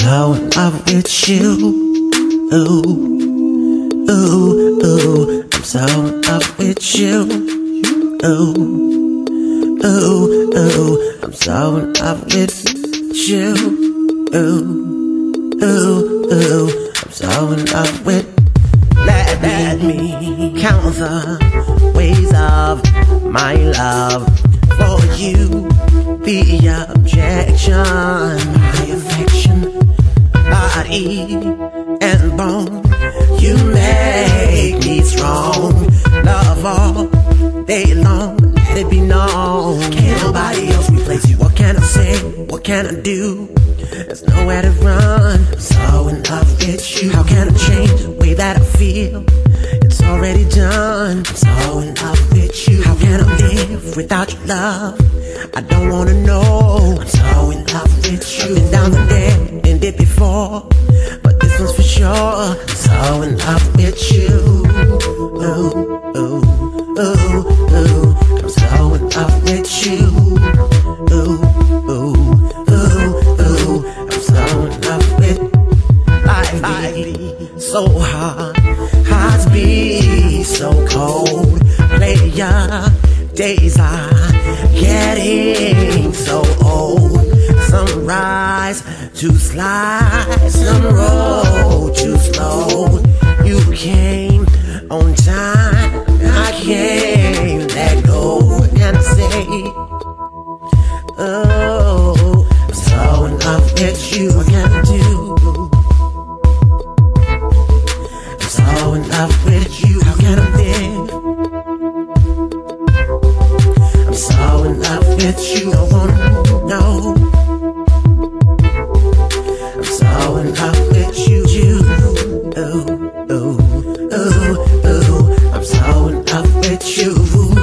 so in love with you. Ooh, ooh, ooh, I'm so in love with you. Ooh, ooh, ooh, I'm so in love with you. Ooh, ooh, ooh, I'm so in love with. Let me count the ways of my love for you. The objection, my affection, body and bone. You make me strong. Love all day long, let it be known. Can't nobody else replace you. What can I say? What can I do? There's nowhere to run. I'm so in love with you. How can I change the way that I feel? It's already done. I'm so in love with you. How can I live without your love? I don't wanna know. I'm so in love with you. I've been down there and did before, but this one's for sure. I'm so in love with you. Ooh, ooh, ooh, ooh. I'm so in love with you. Ooh, ooh, ooh, ooh. I'm so in love with life. So hard, hearts be so cold. Player days are getting so old. Some rise to slide, some roll too slow. You came on time, I can't let go. What can I say? Oh, I'm so in love with you. What can I do? I'm so in love with you. How can I live? I'm so in love with you. Don't wanna know. I'm so in love with you. Ooh, ooh, ooh, ooh. I'm so in love with you.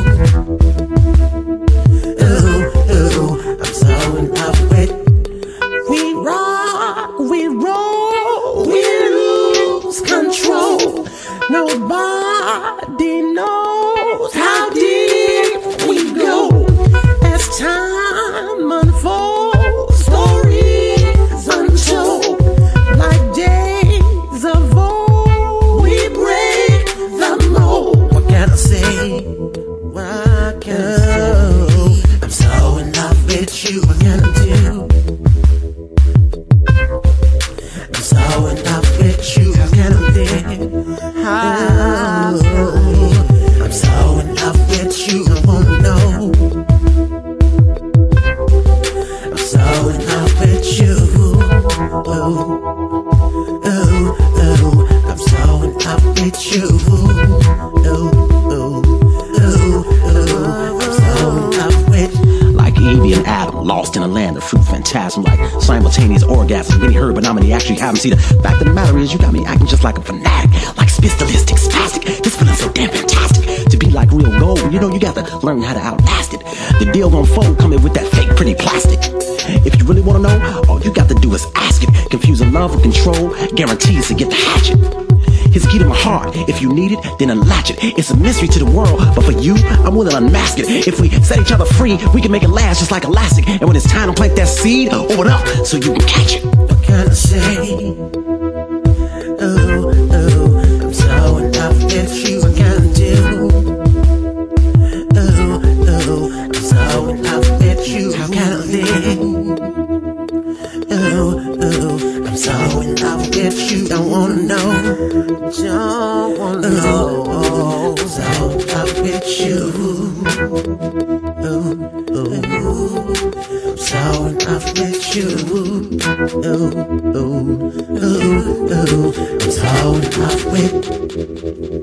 Ooh, ooh. I'm so in love with. We rock, we roll, we lose control. Nobody knows how deep we go. As time unfolds, stories untold, like days of old, we break the mold. What can I say? What can I say? I'm so in love with you. What can I do? I'm so in love with you. How can I live? I'm so in love with you. I wanna know. I'm so in love with you. Ooh, ooh, ooh. I'm so in love with you. Ooh, ooh, ooh, ooh. I'm so in love with. Like Evie and Adam, lost in a land of fruit phantasm, like simultaneous orgasms. Many heard, but not many actually have them. See, the fact of the matter is, you got me acting just like a fanatic, like spistalistic, spastic. This feeling so damn fantastic. To be like real gold, you know, you got to learn how to outlast it. The deal gon' fold, coming with that fake pretty plastic. If you really wanna know, all you got to do is ask it. Confusing love with control, guarantees to get the hatchet. His key to my heart, if you need it, then unlatch it. It's a mystery to the world, but for you, I'm willing to unmask it. If we set each other free, we can make it last just like elastic. And when it's time to plant that seed, open up so you can catch it. What can I say? Ooh, ooh, I'm so in love with you. What can I do? Ooh, ooh, I'm so in love with you. How can I live? Ooh, ooh, I'm so in love with you. Don't wanna know. Don't wanna know. I'm so in love with you. Ooh, ooh, I'm so in love with you. Ooh, ooh, ooh, ooh. I'm so in love with.